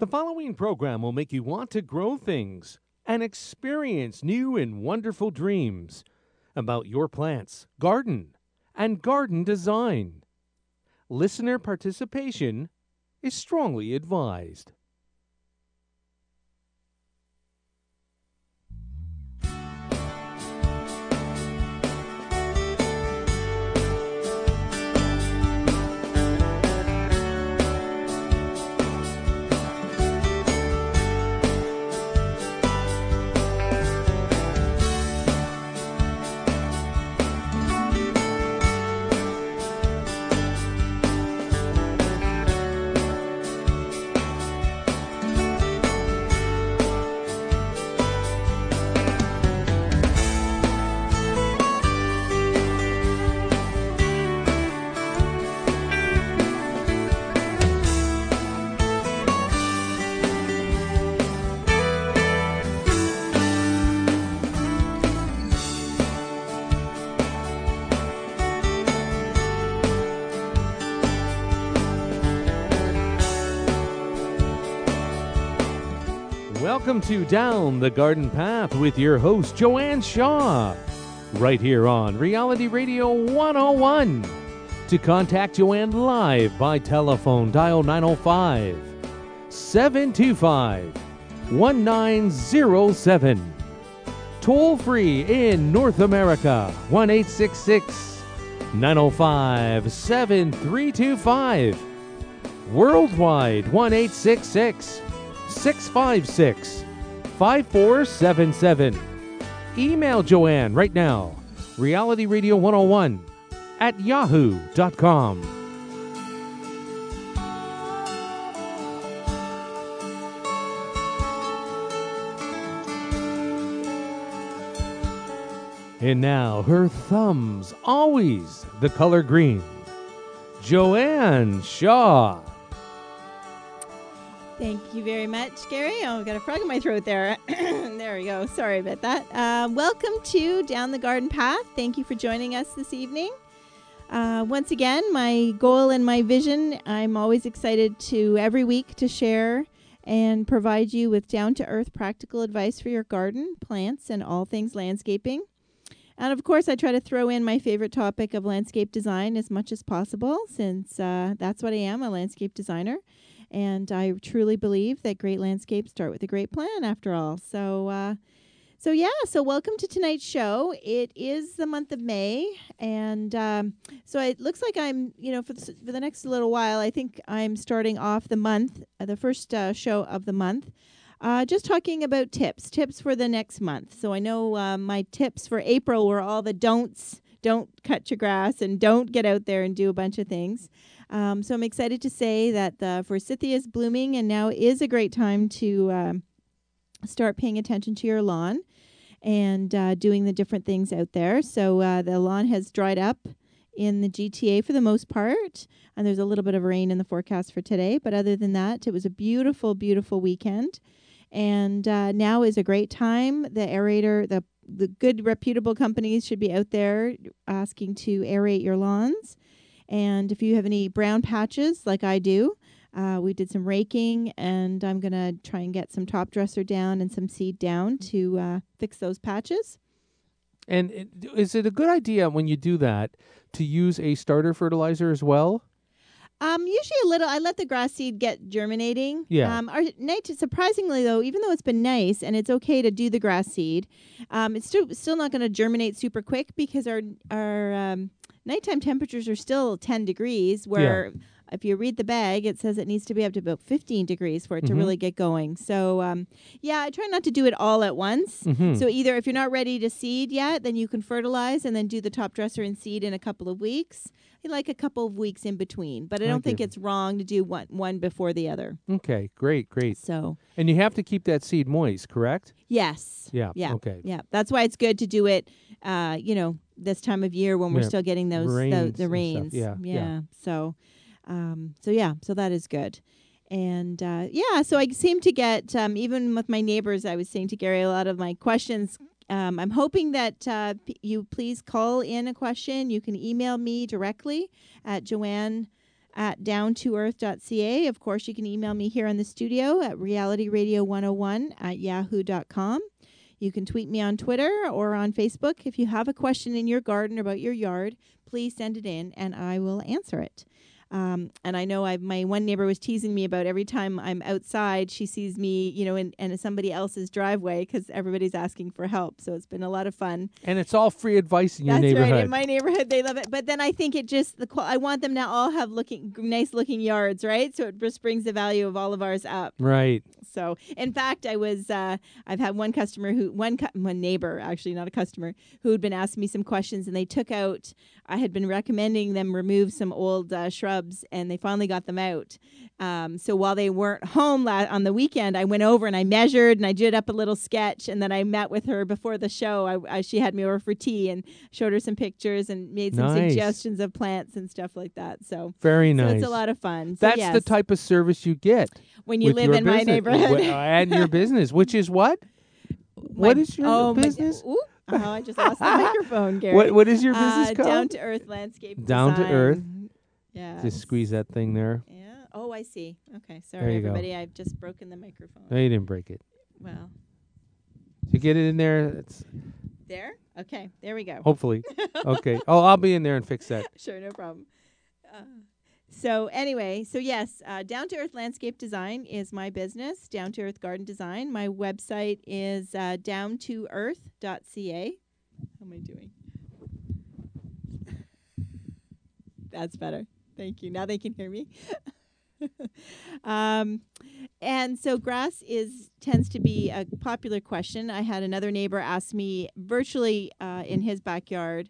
The following program will make you want to grow things and experience new and wonderful dreams about your plants, garden, and garden design. Listener participation is strongly advised. Welcome to Down the Garden Path with your host, Joanne Shaw, right here on Reality Radio 101. To contact Joanne live by telephone, dial 905-725-1907. Toll free in North America, 1-866-905-7325. Worldwide, 1-866-656-5477. Email Joanne right now, realityradio101@yahoo.com. And now, her thumbs, always the color green, Joanne Shaw. Thank you very much, Gary. Oh, I've got a frog in my throat there. There we go. Sorry about that. Welcome to Down the Garden Path. Thank you for joining us this evening. Once again, my goal and my vision, I'm always excited to every week to share and provide you with down-to-earth practical advice for your garden, plants, and all things landscaping. And of course, I try to throw in my favorite topic of landscape design as much as possible, since that's what I am, a landscape designer. And I truly believe that great landscapes start with a great plan, after all. So welcome to tonight's show. It is the month of May, and so it looks like I'm, for the next little while, I think I'm starting off the month, the first show of the month, just talking about tips for the next month. So I know my tips for April were all the don'ts. Don't cut your grass and don't get out there and do a bunch of things. So I'm excited to say that the forsythia is blooming, and now is a great time to start paying attention to your lawn and doing the different things out there. So the lawn has dried up in the GTA for the most part, and there's a little bit of rain in the forecast for today. But other than that, it was a beautiful, beautiful weekend. And now is a great time. The aerator, the good reputable companies should be out there asking to aerate your lawns. And if you have any brown patches like I do, we did some raking, and I'm going to try and get some top dresser down and some seed down to fix those patches. And is it a good idea when you do that to use a starter fertilizer as well? Usually a little. I let the grass seed get germinating. Yeah. Surprisingly, though, even though it's been nice and it's okay to do the grass seed, it's still not going to germinate super quick because our nighttime temperatures are still 10 degrees, where if you read the bag, it says it needs to be up to about 15 degrees for it to really get going. So, I try not to do it all at once. So either if you're not ready to seed yet, then you can fertilize and then do the top dresser and seed in a couple of weeks. I like a couple of weeks in between, but I don't think it's wrong to do one before the other. Okay, great. So, and you have to keep that seed moist, correct? Yes. Yeah. Okay. Yeah. That's why it's good to do it, this time of year when we're still getting those the rains. Yeah. So that is good. And so I seem to get, even with my neighbors, I was saying to Gary, a lot of my questions. I'm hoping that you please call in a question. You can email me directly at Joanne at downtoearth.ca. Of course, you can email me here in the studio at realityradio101@yahoo.com. You can tweet me on Twitter or on Facebook. If you have a question in your garden or about your yard, please send it in and I will answer it. And I know my one neighbor was teasing me about every time I'm outside, she sees me, in somebody else's driveway because everybody's asking for help. So it's been a lot of fun. And it's all free advice in your That's neighborhood. right. In my neighborhood, they love it. But then I think it just, I want them to all have nice looking yards, right? So it just brings the value of all of ours up. Right. So, in fact, I've had one neighbor, actually, not a customer, who had been asking me some questions, and they took out, I had been recommending them remove some old shrubs, and they finally got them out. So while they weren't home on the weekend, I went over and I measured and I did up a little sketch, and then I met with her before the show. She had me over for tea and showed her some pictures and made some suggestions of plants and stuff like that. So very nice. So it's a lot of fun. That's the type of service you get when you live in my neighborhood. And your business, which is what? What is your business? I just lost the microphone, Gary. What is your business called? Down to Earth Landscape Down Design. to Earth. Yeah. Just squeeze that thing there. Yeah. Oh, I see. Okay. There Sorry, you everybody. go. I've just broken the microphone. No, you didn't break it. Well. You get it in there. It's there? Okay. There we go. Hopefully. Okay. Oh, I'll be in there and fix that. Sure. No problem. So anyway, yes, Down to Earth Landscape Design is my business, Down to Earth Garden Design. My website is downtoearth.ca. How am I doing? That's better. Thank you. Now they can hear me. And so grass tends to be a popular question. I had another neighbor ask me virtually in his backyard,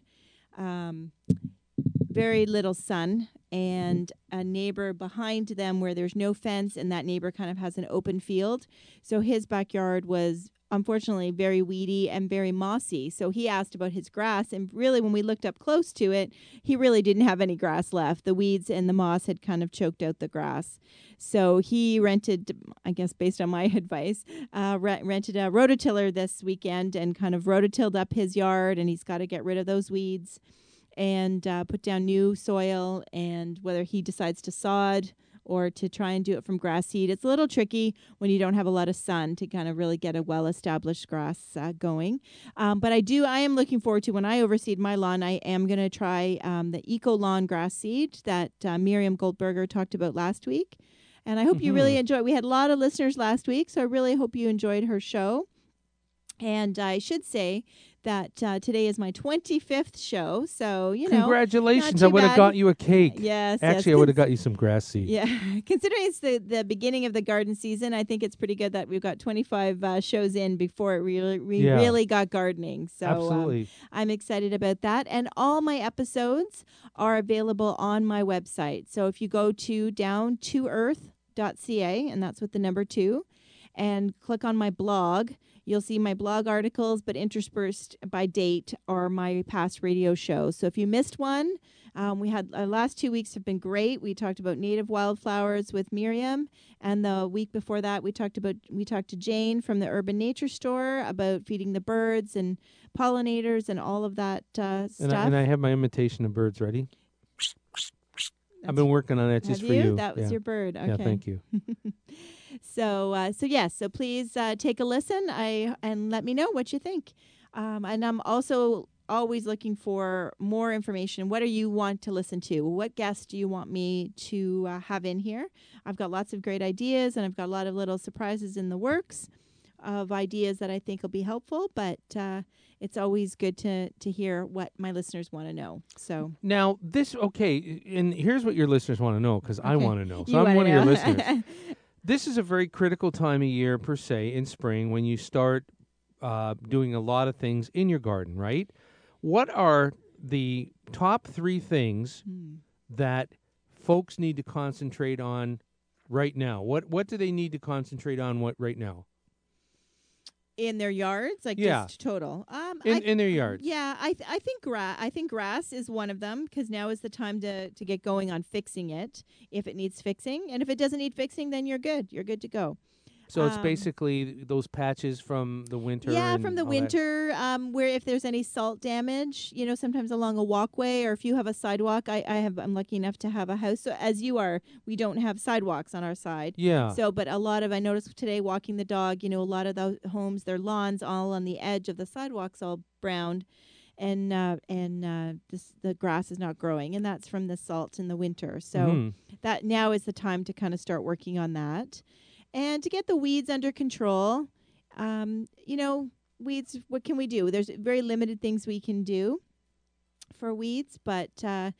very little sun, and a neighbor behind them where there's no fence, and that neighbor kind of has an open field. So his backyard was unfortunately very weedy and very mossy. So he asked about his grass, and really when we looked up close to it, he really didn't have any grass left. The weeds and the moss had kind of choked out the grass. So he rented, I guess based on my advice, rented a rototiller this weekend and kind of rototilled up his yard, and he's got to get rid of those weeds and put down new soil, and whether he decides to sod or to try and do it from grass seed. It's a little tricky when you don't have a lot of sun to kind of really get a well-established grass going. But I am looking forward to, when I overseed my lawn, I am going to try the Eco Lawn grass seed that Miriam Goldberger talked about last week. And I hope you really enjoyed. We had a lot of listeners last week, so I really hope you enjoyed her show. And I should say that today is my 25th show, so, Congratulations. I would have got you a cake. Yes. Actually, I would have got you some grass seed. Yeah. Considering it's the beginning of the garden season, I think it's pretty good that we've got 25 shows in before we really got gardening. So absolutely. I'm excited about that. And all my episodes are available on my website. So if you go to downtoearth.ca, and that's with the number 2, and click on my blog, you'll see my blog articles, but interspersed by date are my past radio shows. So if you missed one, we had our last 2 weeks have been great. We talked about native wildflowers with Miriam, and the week before that we talked to Jane from the Urban Nature Store about feeding the birds and pollinators and all of that stuff. And I have my imitation of birds ready. I've been working on that just for you. That was your bird. Okay. Yeah, thank you. So please take a listen and let me know what you think. And I'm also always looking for more information. What do you want to listen to? What guests do you want me to have in here? I've got lots of great ideas, and I've got a lot of little surprises in the works of ideas that I think will be helpful, but it's always good to hear what my listeners want to know. So now and here's what your listeners want to know, because I want to know. So I'm one of your listeners. This is a very critical time of year, per se, in spring, when you start doing a lot of things in your garden, right? What are the top 3 things that folks need to concentrate on right now? What do they need to concentrate on right now? In their yards, just total. In their yards. Yeah, I think grass is one of them, because now is the time to get going on fixing it if it needs fixing, and if it doesn't need fixing, then you're good. You're good to go. So it's basically those patches from the winter. Yeah, and from the all that. winter, where if there's any salt damage, sometimes along a walkway, or if you have a sidewalk. I'm lucky enough to have a house. So as you are, we don't have sidewalks on our side. Yeah. So, but I noticed today walking the dog, a lot of the homes, their lawns all on the edge of the sidewalks, all browned, and the grass is not growing, and that's from the salt in the winter. So that now is the time to kind of start working on that, and to get the weeds under control. Weeds, what can we do? There's very limited things we can do for weeds, but the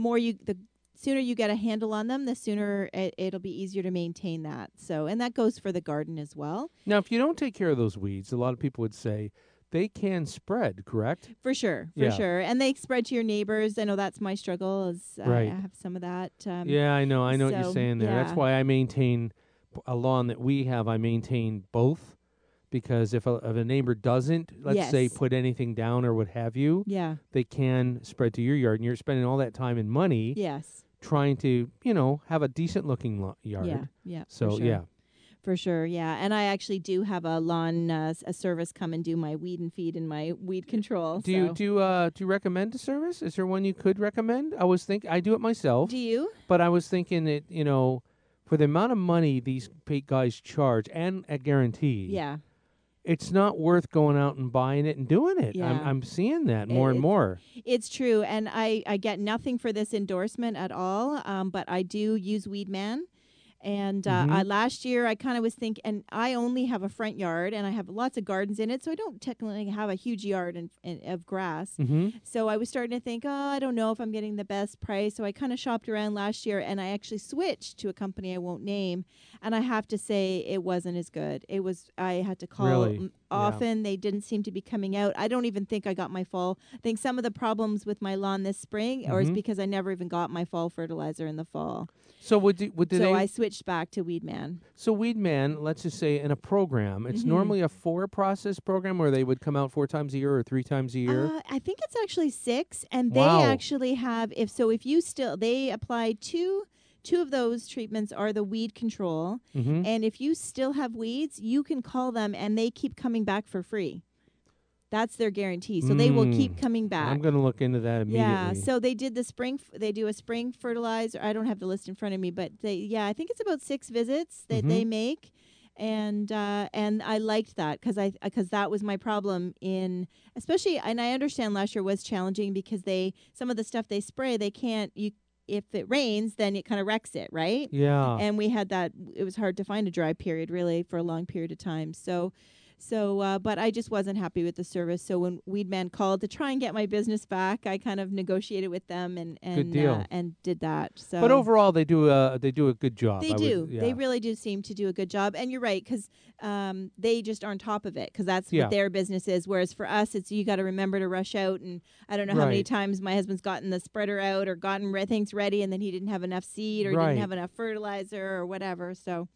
sooner you get a handle on them, the sooner it'll be easier to maintain that. So, and that goes for the garden as well. Now, if you don't take care of those weeds, a lot of people would say they can spread, correct? For sure. Yeah. And they spread to your neighbors. I know that's my struggle, is Right. I have some of that. Yeah, I know what you're saying there. That's yeah. why I maintain a lawn that we have. I maintain both, because if a neighbor doesn't, let's say, Yes. put anything down or what have you, Yeah. they can spread to your yard, and you're spending all that time and money Yes. trying to, have a decent looking yard. Yeah. Yeah. So for sure. yeah. For sure, yeah. And I actually do have a lawn a service come and do my weed and feed and my weed control. Do you recommend a service? Is there one you could recommend? I do it myself. Do you? But I was thinking that, for the amount of money these guys charge and a guarantee, Yeah. it's not worth going out and buying it and doing it. Yeah. I'm seeing that more and more. It's true, and I get nothing for this endorsement at all, but I do use Weed Man. And last year I kind of was thinking, and I only have a front yard, and I have lots of gardens in it, so I don't technically have a huge yard of grass. So I was starting to think, I don't know if I'm getting the best price. So I kind of shopped around last year, and I actually switched to a company I won't name, and I have to say it wasn't as good. I had to call Really? often. They didn't seem to be coming out. I don't even think I got my fall. I think some of the problems with my lawn this spring or is because I never even got my fall fertilizer in the fall. So I switched back to Weed Man. So Weed Man, let's just say in a program, it's normally a 4-process program where they would come out 4 times a year or 3 times a year. I think it's actually 6, and Wow. they actually have they apply two of those treatments are the weed control, and if you still have weeds, you can call them and they keep coming back for free. That's their guarantee. So they will keep coming back. I'm going to look into that immediately. Yeah. So they did they do a spring fertilizer. I don't have the list in front of me, but I think it's about 6 visits that they make. And I liked that because that was my problem especially, and I understand last year was challenging because some of the stuff they spray, they can't, if it rains, then it kind of wrecks it, right? Yeah. And we had that, it was hard to find a dry period really for a long period of time. But I just wasn't happy with the service. So when Weed Man called to try and get my business back, I kind of negotiated with them and Good deal. And did that. So, But overall, they do a good job. They do. They really do seem to do a good job. And you're right, because they just are on top of it, because that's what their business is. Whereas for us, it's you got to remember to rush out. And I don't know how many times my husband's gotten the spreader out or gotten things ready, and then he didn't have enough seed or didn't have enough fertilizer or whatever. So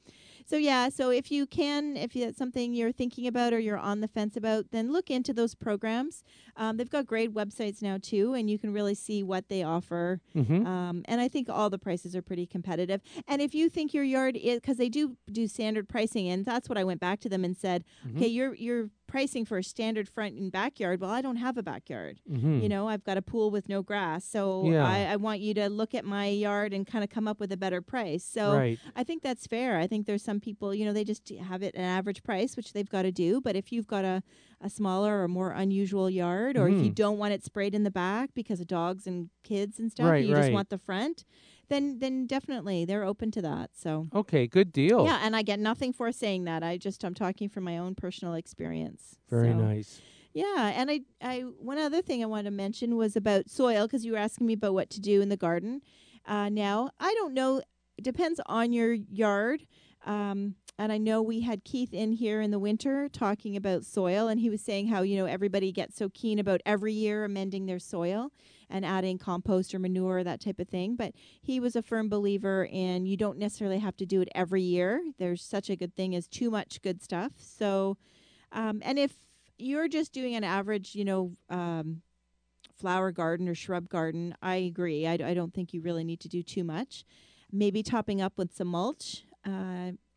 if that's something you're thinking about or you're on the fence about, then look into those programs. They've got great websites now too, and you can really see what they offer. And I think all the prices are pretty competitive. And if you think your yard is, because they do standard pricing, and that's what I went back to them and said, okay, you're pricing for a standard front and backyard. Well, I don't have a backyard. I've got a pool with no grass. So I want you to look at my yard and kind of come up with a better price. So I think that's fair. I think there's some people, they just have it an average price, which they've got to do. But if you've got a smaller or more unusual yard, or if you don't want it sprayed in the back because of dogs and kids and stuff, you just want the front, then definitely they're open to that. So okay, good deal. Yeah, and I get nothing for saying that. I'm talking from my own personal experience. Very nice. Yeah, and I one other thing I wanted to mention was about soil, because you were asking me about what to do in the garden. Now, I don't know. It depends on your yard. And I know we had Keith in here in the winter talking about soil, and he was saying how, everybody gets so keen about every year amending their soil and adding compost or manure, that type of thing. But he was a firm believer in you don't necessarily have to do it every year. There's such a good thing as too much good stuff. So, and if you're just doing an average, flower garden or shrub garden, I agree. I don't think you really need to do too much. Maybe topping up with some mulch.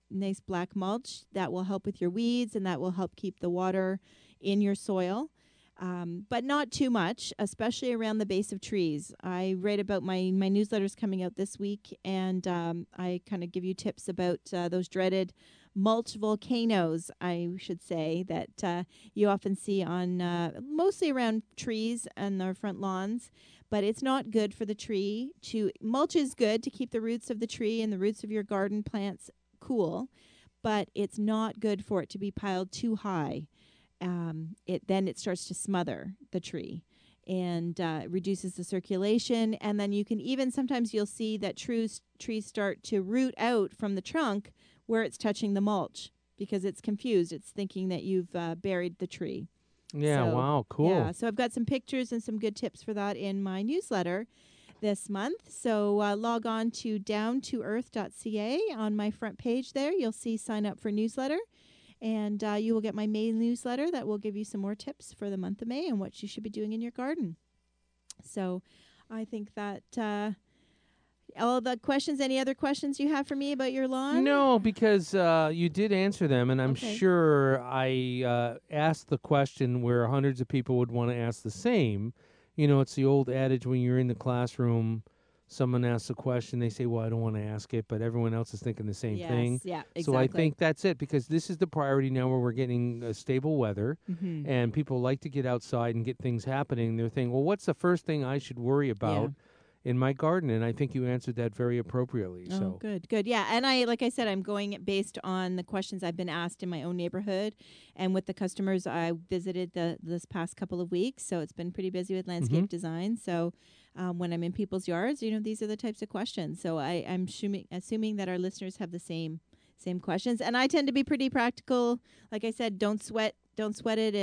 nice black mulch that will help with your weeds and that will help keep the water in your soil. But not too much, especially around the base of trees. I write about my newsletters coming out this week, and I kind of give you tips about those dreaded mulch volcanoes, I should say, that you often see on mostly around trees and their front lawns. But it's not good for the tree to mulch is good to keep the roots of the tree and the roots of your garden plants cool, but it's not good for it to be piled too high. It starts to smother the tree and reduces the circulation. And then you can even sometimes you'll see that trees start to root out from the trunk where it's touching the mulch because it's confused. It's thinking that you've buried the tree. Yeah, wow, cool. Yeah, so I've got some pictures and some good tips for that in my newsletter this month. So log on to downtoearth.ca on my front page there. You'll see sign up for newsletter. And you will get my May newsletter that will give you some more tips for the month of May and what you should be doing in your garden. So I think that all the questions, any other questions you have for me about your lawn? No, because you did answer them, and I'm sure I asked the question where hundreds of people would want to ask the same. You know, it's the old adage when you're in the classroom, someone asks a question, they say, well, I don't want to ask it, but everyone else is thinking the same thing. Yeah, exactly. So I think that's it, because this is the priority now where we're getting stable weather, and people like to get outside and get things happening. They're thinking, well, what's the first thing I should worry about in my garden? And I think you answered that very appropriately. Oh, good. Yeah, and like I said, I'm going it based on the questions I've been asked in my own neighborhood and with the customers I visited this past couple of weeks. So it's been pretty busy with landscape design. So when I'm in people's yards, these are the types of questions. So I'm assuming that our listeners have the same questions. And I tend to be pretty practical. Like I said, don't sweat it.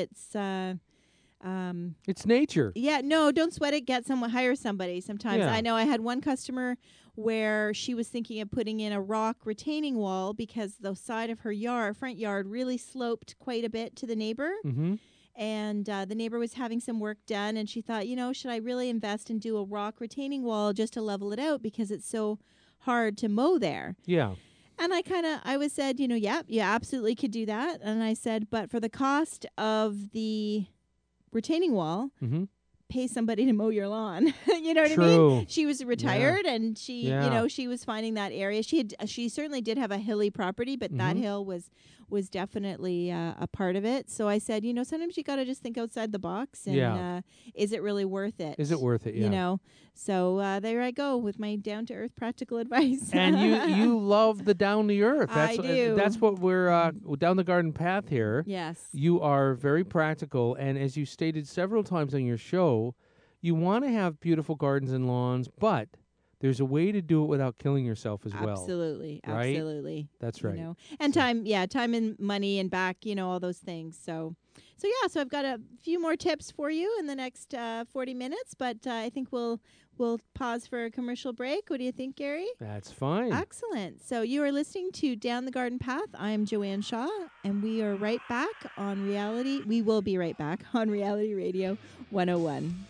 It's nature. Yeah, no, don't sweat it. Hire somebody. Sometimes I know I had one customer where she was thinking of putting in a rock retaining wall because the side of her front yard really sloped quite a bit to the neighbor. And the neighbor was having some work done, and she thought, should I really invest and do a rock retaining wall just to level it out because it's so hard to mow there? Yeah. And I said, yeah, you absolutely could do that. And I said, but for the cost of the retaining wall, pay somebody to mow your lawn. You know what I mean? She was retired and she, she was finding that area. She certainly did have a hilly property, but that hill was definitely a part of it. So I said, sometimes you got to just think outside the box and is it really worth it? Is it worth it? Yeah. So there I go with my down to earth practical advice. And you love the down to earth. I do. That's what we're down the garden path here. Yes. You are very practical, and as you stated several times on your show, you want to have beautiful gardens and lawns, but there's a way to do it without killing yourself as well. Absolutely. Right? Absolutely. That's right. And time and money and back, all those things. So I've got a few more tips for you in the next 40 minutes, but I think we'll pause for a commercial break. What do you think, Gary? That's fine. Excellent. So you are listening to Down the Garden Path. I'm Joanne Shaw, and we are right back on Reality. We will be right back on Reality Radio 101.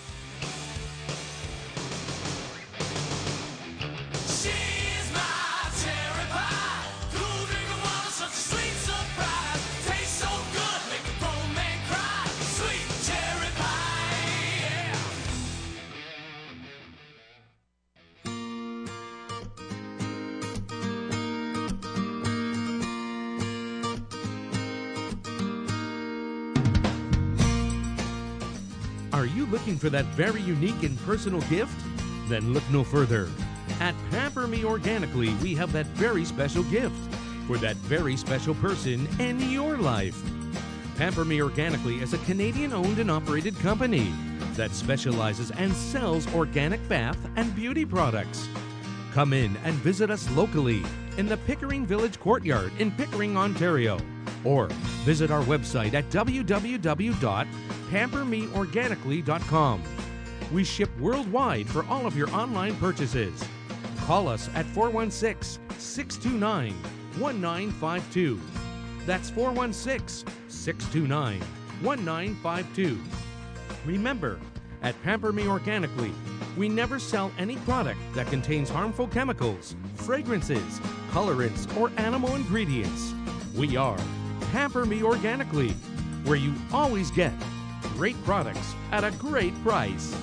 Are you looking for that very unique and personal gift? Then look no further. At Pamper Me Organically, we have that very special gift for that very special person in your life. Pamper Me Organically is a Canadian-owned and operated company that specializes and sells organic bath and beauty products. Come in and visit us locally in the Pickering Village Courtyard in Pickering, Ontario, or visit our website at www.pampermeorganically.com. We ship worldwide for all of your online purchases. Call us at 416-629-1952. That's 416-629-1952. Remember, at Pamper Me Organically, we never sell any product that contains harmful chemicals, fragrances, colorants, or animal ingredients. We are Pamper Me Organically, where you always get great products at a great price.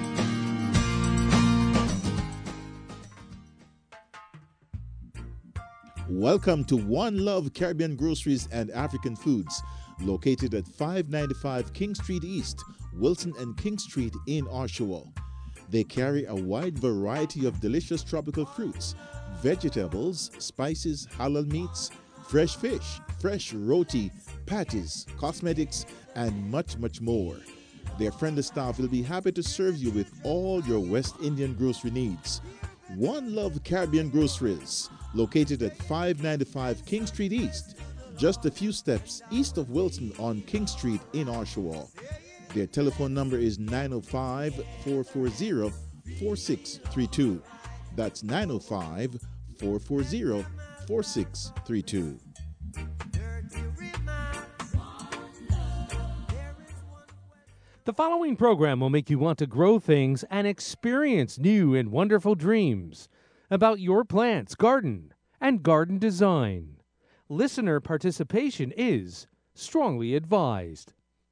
Welcome to One Love Caribbean Groceries and African Foods, located at 595 King Street East, Wilson and King Street in Oshawa. They carry a wide variety of delicious tropical fruits, vegetables, spices, halal meats, fresh fish, fresh roti, patties, cosmetics, and much, much more. Their friendly staff will be happy to serve you with all your West Indian grocery needs. One Love Caribbean Groceries, located at 595 King Street East, just a few steps east of Wilson on King Street in Oshawa. Their telephone number is 905-440-4632. That's 905-440-4632. The following program will make you want to grow things and experience new and wonderful dreams about your plants, garden, and garden design. Listener participation is strongly advised.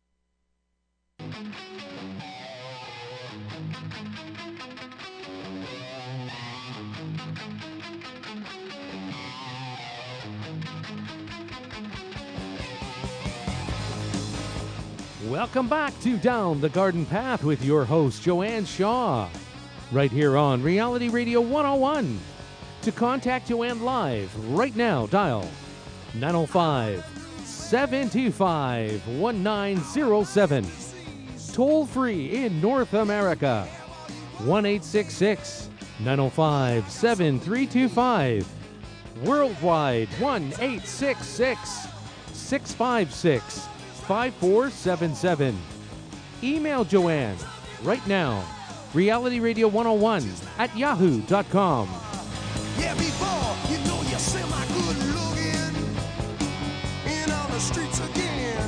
Welcome back to Down the Garden Path with your host, Joanne Shaw, right here on Reality Radio 101. To contact Joanne live right now, dial 905-725-1907. Toll free in North America, 1-866-905-7325. Worldwide, 1-866-656-5477. Email Joanne right now, realityradio101@yahoo.com. Yeah, before you know you're semi-good looking in on the streets again.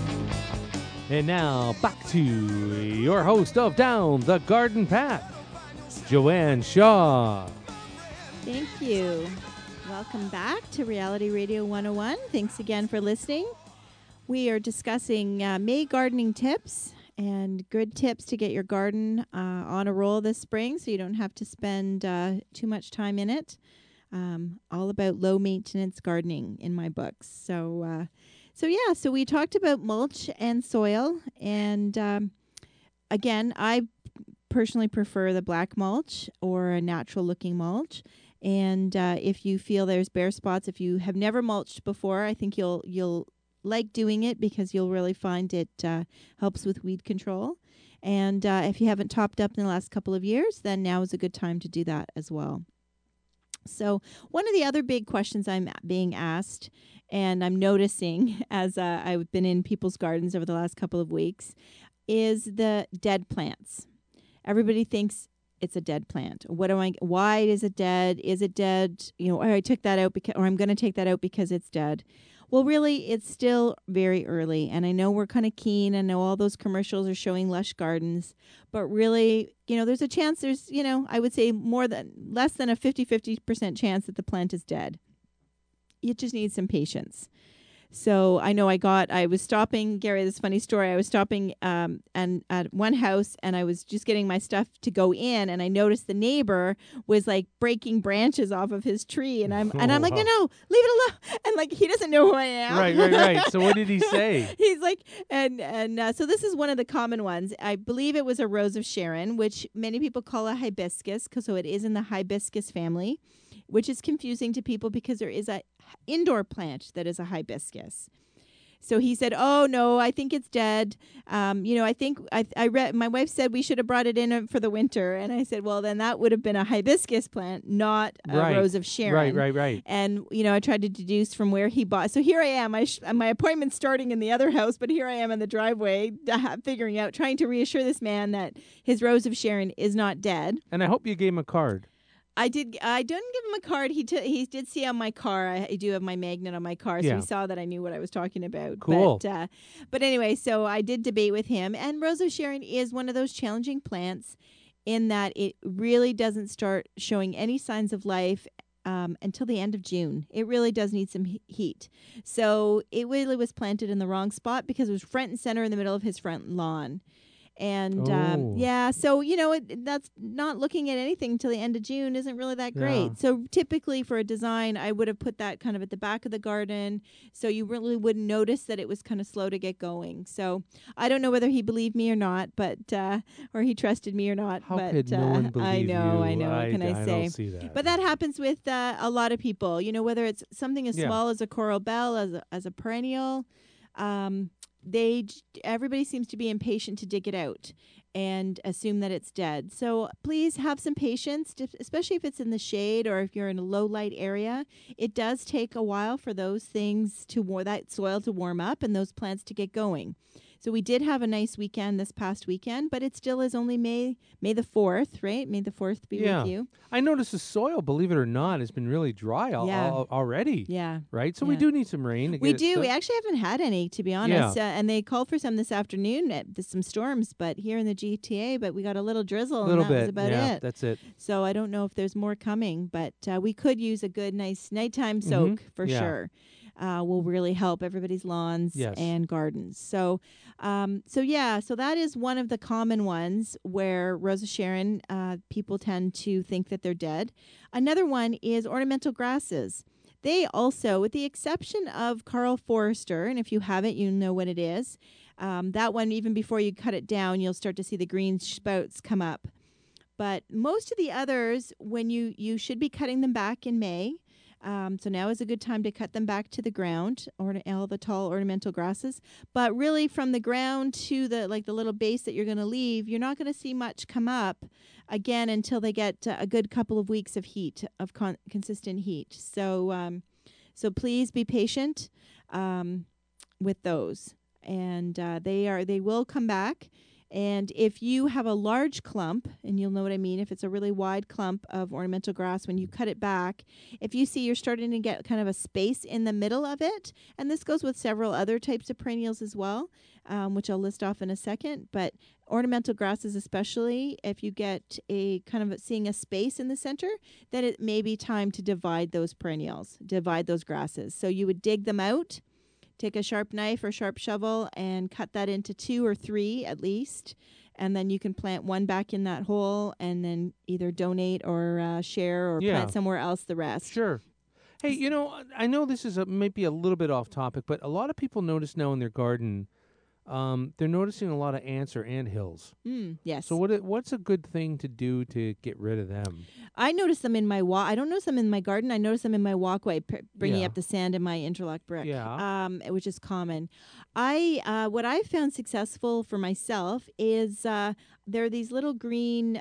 And now, back to your host of Down the Garden Path, Joanne Shaw. Thank you. Welcome back to Reality Radio 101. Thanks again for listening. We are discussing May gardening tips and good tips to get your garden on a roll this spring so you don't have to spend too much time in it. All about low maintenance gardening in my books. So we talked about mulch and soil. And again, I personally prefer the black mulch or a natural looking mulch. And if you feel there's bare spots, if you have never mulched before, I think you'll like doing it because you'll really find it helps with weed control. And if you haven't topped up in the last couple of years, then now is a good time to do that as well. So one of the other big questions I'm being asked, and I'm noticing as I've been in people's gardens over the last couple of weeks, is the dead plants. Everybody thinks it's a dead plant. Why is it dead? Is it dead? I took that out or I'm going to take that out because it's dead. Well, really, it's still very early, and I know we're kind of keen. I know all those commercials are showing lush gardens, but really, there's a chance I would say less than a 50% chance that the plant is dead. You just need some patience. So I know I was stopping, Gary, this funny story. I was stopping and at one house and I was just getting my stuff to go in and I noticed the neighbor was like breaking branches off of his tree and I'm like, no, leave it alone. And like, he doesn't know who I am. Right. So what did he say? He's like, so this is one of the common ones. I believe it was a Rose of Sharon, which many people call a hibiscus, so it is in the hibiscus family, which is confusing to people because there is a indoor plant that is a hibiscus. So he said, "Oh no, I think it's dead. I think I read. My wife said we should have brought it in for the winter." And I said, "Well, then that would have been a hibiscus plant, not a Rose of Sharon." Right. And I tried to deduce from where he bought. So here I am. My appointment's starting in the other house, but here I am in the driveway, figuring out, trying to reassure this man that his Rose of Sharon is not dead. And I hope you gave him a card. I didn't give him a card. He did see on my car. I do have my magnet on my car, so he saw that I knew what I was talking about. Cool. But anyway, so I did debate with him. And Rose of Sharon is one of those challenging plants in that it really doesn't start showing any signs of life until the end of June. It really does need some heat. So it really was planted in the wrong spot because it was front and center in the middle of his front lawn. And Oh. so that's not looking at anything until the end of June isn't really that great. Yeah. So typically for a design, I would have put that kind of at the back of the garden, so you really wouldn't notice that it was kind of slow to get going. So I don't know whether he believed me or not, but or he trusted me or not. How but could no one believe I know. you? What can I say? don't see that. But that happens with a lot of people. Whether it's something as Yeah. small as a coral bell, as a perennial. Everybody seems to be impatient to dig it out and assume that it's dead. So please have some patience, especially if it's in the shade or if you're in a low light area. It does take a while for those things that soil to warm up and those plants to get going. So we did have a nice weekend this past weekend, but it still is only May the 4th, right? May the 4th be Yeah. with you. I noticed the soil, believe it or not, has been really dry already. Yeah. Right? So we Yeah. do need some rain. To We get it do. set. We actually haven't had any, to be honest. And they called for some this afternoon, some storms, but here in the GTA, but we got a little drizzle, A little and that bit. was about yeah, it. That's it. So I don't know if there's more coming, but we could use a good, nice nighttime soak for Yeah. sure. Will really help everybody's lawns Yes. and gardens. So that is one of the common ones where Rosa Sharon, people tend to think that they're dead. Another one is ornamental grasses. They also, with the exception of Carl Forrester, and if you haven't, you know what it is. That one, even before you cut it down, you'll start to see the green sprouts come up. But most of the others, when you should be cutting them back in May. So now is a good time to cut them back to the ground, or all the tall ornamental grasses. But really, from the ground to the little base that you're going to leave, you're not going to see much come up again until they get a good couple of weeks of heat, of consistent heat. So please be patient with those, and they will come back. And if you have a large clump, and you'll know what I mean, if it's a really wide clump of ornamental grass, when you cut it back, if you see you're starting to get kind of a space in the middle of it, and this goes with several other types of perennials as well, which I'll list off in a second, but ornamental grasses especially, if you get a kind of seeing a space in the center, then it may be time to divide those grasses. So you would dig them out. Take a sharp knife or sharp shovel and cut that into 2 or 3 at least. And then you can plant one back in that hole and then either donate or share or plant somewhere else the rest. Sure. Hey, I know this is maybe a little bit off topic, but a lot of people notice now in their garden, they're noticing a lot of ants or anthills. Yes. So what's a good thing to do to get rid of them? I notice them in my I don't notice them in my garden. I notice them in my walkway, bringing Yeah. up the sand in my interlock brick, Yeah. which is common. What I found successful for myself is there are these little green.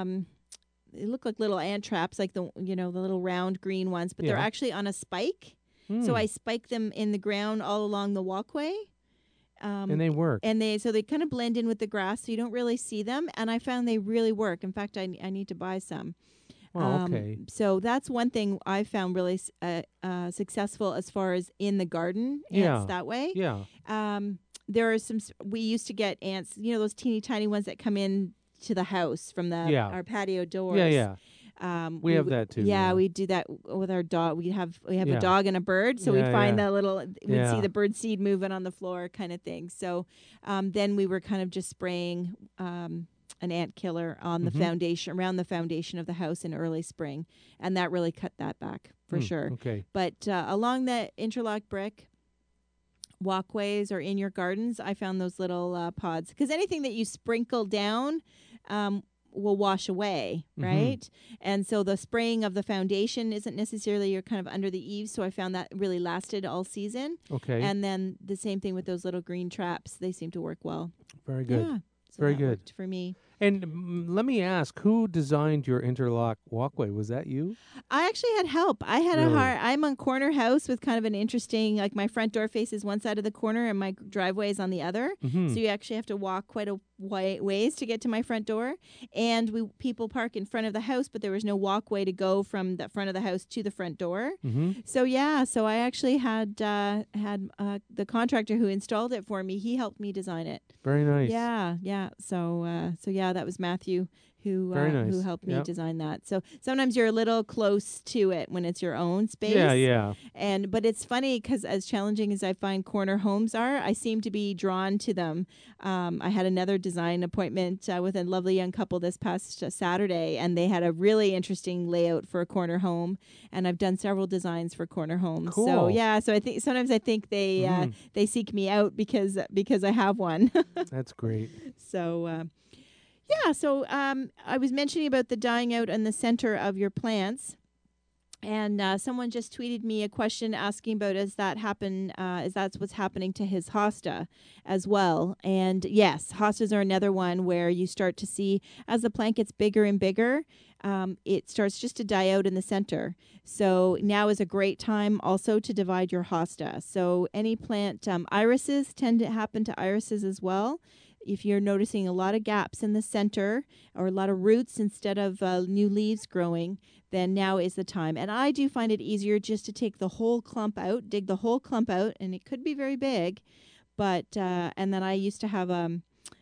They look like little ant traps, like the little round green ones, but they're Yeah. actually on a spike. So I spike them in the ground all along the walkway. And they work. And they kind of blend in with the grass, so you don't really see them. And I found they really work. In fact, I need to buy some. Okay. So that's one thing I found really successful as far as in the garden ants that way. Yeah. There are some. We used to get ants, those teeny tiny ones that come in to the house from our patio doors. Yeah. We have that too. Yeah, we do that with our dog. We have a Yeah. dog and a bird, so Yeah, we'd find yeah. that little. We'd Yeah. see the bird seed moving on the floor, kind of thing. So then we were kind of just spraying an ant killer on the foundation, around the foundation of the house in early spring, and that really cut that back for sure. Okay. But along the interlock brick walkways or in your gardens, I found those little pods, because anything that you sprinkle down will wash away, right? And so the spraying of the foundation isn't necessarily you're kind of under the eaves, so I found that really lasted all season. Okay. And then the same thing with those little green traps. They seem to work well. Very good. Yeah. So Very that good. worked for me. And let me ask, who designed your interlock walkway? Was that you? I actually had help. I had Really? I'm on corner house with kind of an interesting, like my front door faces one side of the corner and my driveway is on the other. Mm-hmm. So you actually have to walk quite a ways to get to my front door. And people park in front of the house, but there was no walkway to go from the front of the house to the front door. Mm-hmm. So I actually had the contractor who installed it for me. He helped me design it. Very nice. Yeah. So that was Matthew Very nice. who helped me Yep. design that. So sometimes you're a little close to it when it's your own space. Yeah. But it's funny because as challenging as I find corner homes are, I seem to be drawn to them. I had another design appointment with a lovely young couple this past Saturday, and they had a really interesting layout for a corner home. And I've done several designs for corner homes. So Cool. yeah, so I think sometimes they seek me out because I have one. That's great. So. So I was mentioning about the dying out in the center of your plants. And someone just tweeted me a question asking about is that's what's happening to his hosta as well. And yes, hostas are another one where you start to see as the plant gets bigger and bigger, it starts just to die out in the center. So now is a great time also to divide your hosta. So any plant, irises tend to happen to irises as well. If you're noticing a lot of gaps in the center or a lot of roots instead of new leaves growing, then now is the time. And I do find it easier just to take the whole clump out, dig the whole clump out, and it could be very big. But and then I used to have a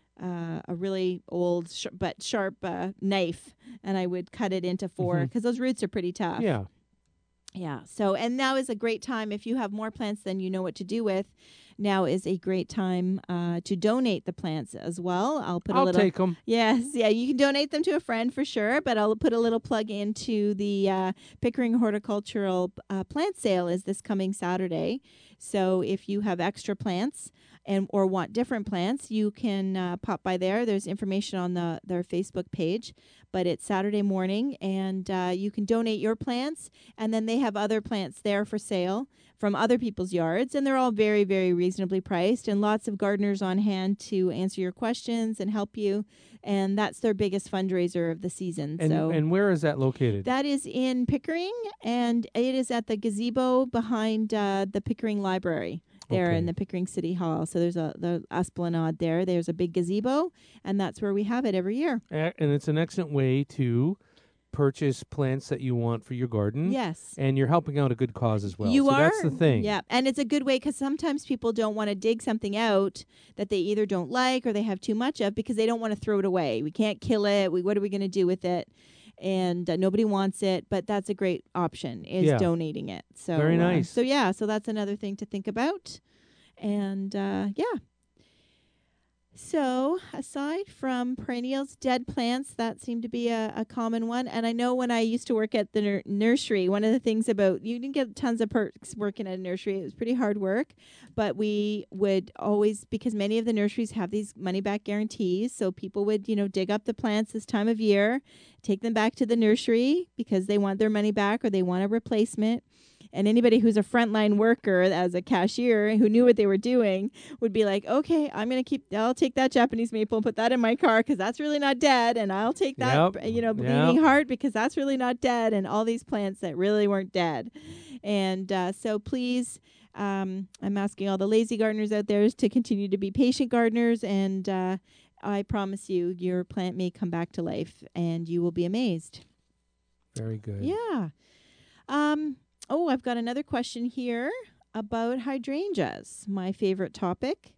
really old but sharp knife, and I would cut it into 4 because those roots are pretty tough. Yeah. Yeah. So, and now is a great time if you have more plants than you know what to do with. Now is a great time to donate the plants as well. I'll take them. Yes, yeah, you can donate them to a friend for sure, but I'll put a little plug into the Pickering Horticultural Plant Sale is this coming Saturday. So if you have extra plants or want different plants, you can pop by there. There's information on their Facebook page, but it's Saturday morning, and you can donate your plants, and then they have other plants there for sale from other people's yards, and they're all very, very reasonably priced, and lots of gardeners on hand to answer your questions and help you, and that's their biggest fundraiser of the season. And where is that located? That is in Pickering, and it is at the gazebo behind the Pickering Library. There in the Pickering City Hall. So there's the esplanade there. There's a big gazebo, and that's where we have it every year. And it's an excellent way to purchase plants that you want for your garden. Yes. And you're helping out a good cause as well. You are. That's the thing. Yeah. And it's a good way because sometimes people don't want to dig something out that they either don't like or they have too much of because they don't want to throw it away. We can't kill it. What are we going to do with it? And nobody wants it, but that's a great option is donating it. So very nice. So that's another thing to think about. And so aside from perennials, dead plants, that seemed to be a common one. And I know when I used to work at the nursery, one of the things about, you didn't get tons of perks working at a nursery. It was pretty hard work. But we would always, because many of the nurseries have these money-back guarantees, so people would, dig up the plants this time of year, take them back to the nursery because they want their money back or they want a replacement. And anybody who's a frontline worker as a cashier who knew what they were doing would be like, okay, I'll take that Japanese maple and put that in my car because that's really not dead. And I'll take that, bleeding heart because that's really not dead. And all these plants that really weren't dead. And so please, I'm asking all the lazy gardeners out there to continue to be patient gardeners. And I promise you, your plant may come back to life and you will be amazed. Very good. Yeah. I've got another question here about hydrangeas, my favorite topic.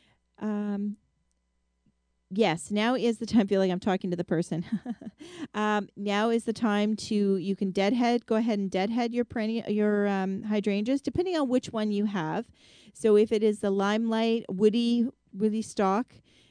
Yes, now is the time. I feel like I'm talking to the person. Now is the time you can go ahead and deadhead your hydrangeas, depending on which one you have. So if it is the limelight, woody stalk,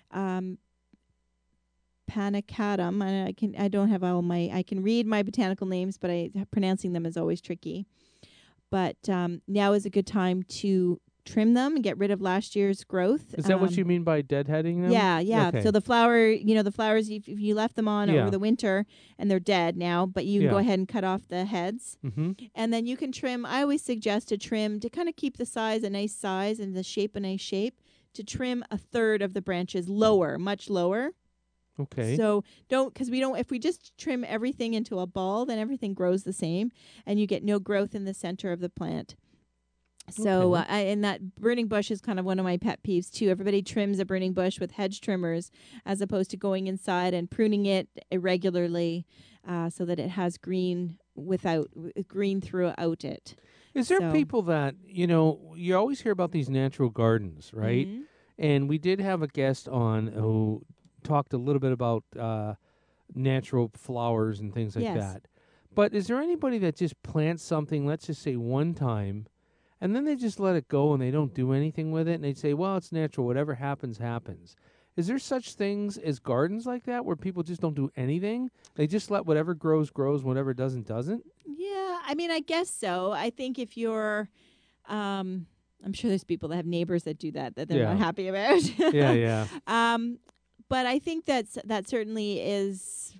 Panicatum, and I can read my botanical names, but pronouncing them is always tricky. But now is a good time to trim them and get rid of last year's growth. Is that what you mean by deadheading them? Yeah. Okay. So the flowers, if you left them on over the winter and they're dead now, but you can go ahead and cut off the heads. Mm-hmm. And then you can trim. I always suggest to trim to kind of keep the size a nice size and the shape a nice shape, to trim a third of the branches lower, much lower. Okay. So if we just trim everything into a ball, then everything grows the same and you get no growth in the center of the plant. So, and that burning bush is kind of one of my pet peeves too. Everybody trims a burning bush with hedge trimmers as opposed to going inside and pruning it irregularly so that it has green throughout it. Is there people that, you always hear about these natural gardens, right? Mm-hmm. And we did have a guest on who talked a little bit about natural flowers and things like Yes. that. But is there anybody that just plants something, let's just say one time, and then they just let it go and they don't do anything with it, and they say, well, it's natural, whatever happens, happens. Is there such things as gardens like that where people just don't do anything? They just let whatever grows, grows, whatever doesn't, doesn't? Yeah, I mean, I guess so. I think if you're, I'm sure there's people that have neighbors that do that they're Yeah. not happy about. Yeah, yeah. But I think that certainly is,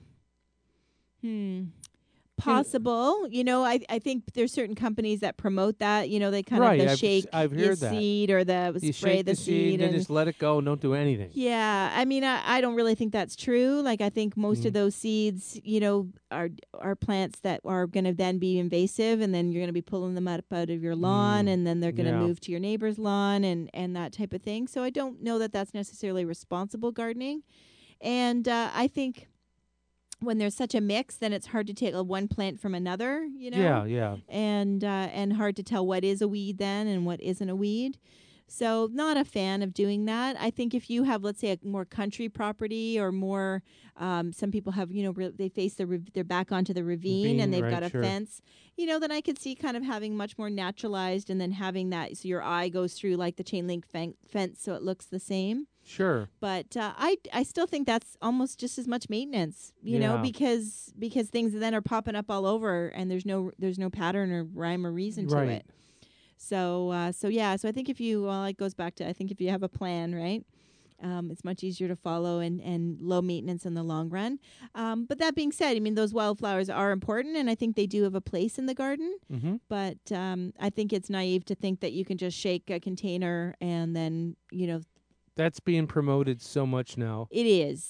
possible. I think there's certain companies that promote that. They kind Right, of the I've shake I've your heard that. seed or the You spray shake the seed and then and just let it go and don't do anything. yeah, I mean, I don't really think that's true. Like, I think most of those seeds, are plants that are going to then be invasive, and then you're going to be pulling them out of your lawn, and then they're going to Yeah. move to your neighbor's lawn and that type of thing. So I don't know that that's necessarily responsible gardening. And I think when there's such a mix, then it's hard to take one plant from another, Yeah, yeah. and hard to tell what is a weed then and what isn't a weed. So not a fan of doing that. I think if you have, let's say, a more country property or more, some people have, they face their back onto the ravine and they've Ravine, got right, a sure. fence, then I could see kind of having much more naturalized and then having that so your eye goes through like the chain link fence so it looks the same. Sure. But I still think that's almost just as much maintenance, Yeah. because things then are popping up all over and there's no pattern or rhyme or reason to Right. it. So I think it goes back to, I think if you have a plan, right, it's much easier to follow and low maintenance in the long run. But that being said, I mean, those wildflowers are important and I think they do have a place in the garden. Mm-hmm. But I think it's naive to think that you can just shake a container and then, That's being promoted so much now. It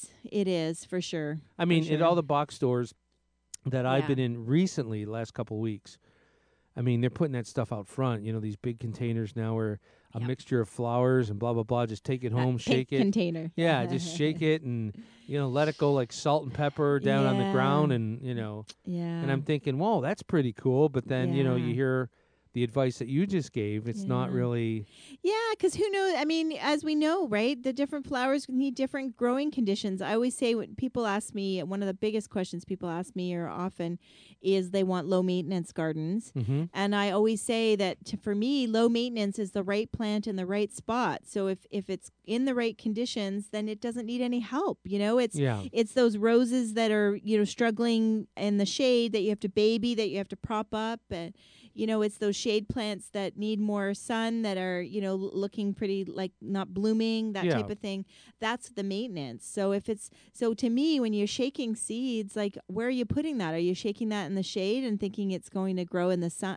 is for sure. I mean, sure. at all the box stores that I've Yeah. been in recently, the last couple of weeks, I mean, they're putting that stuff out front. These big containers now where a Yep. mixture of flowers and blah, blah, blah. Just take it home, That shake pink it. container. Yeah, just shake it and, let it go like salt and pepper down on the Yeah. ground and, Yeah. and I'm thinking, whoa, that's pretty cool. But then, you Yeah. hear the advice that you just gave. It's not Yeah. really. Yeah, because who knows? I mean, as we know, right, the different flowers need different growing conditions. I always say when people ask me, one of the biggest questions people ask me or often is they want low maintenance gardens. Mm-hmm. And I always say that for me, low maintenance is the right plant in the right spot. So if it's in the right conditions, then it doesn't need any help. Yeah. It's those roses that are, struggling in the shade that you have to baby, that you have to prop up. And, it's those shade plants that need more sun that are, looking pretty like not blooming, that Yeah. type of thing. That's the maintenance. So to me, when you're shaking seeds, like where are you putting that? Are you shaking that in the shade and thinking it's going to grow in the sun?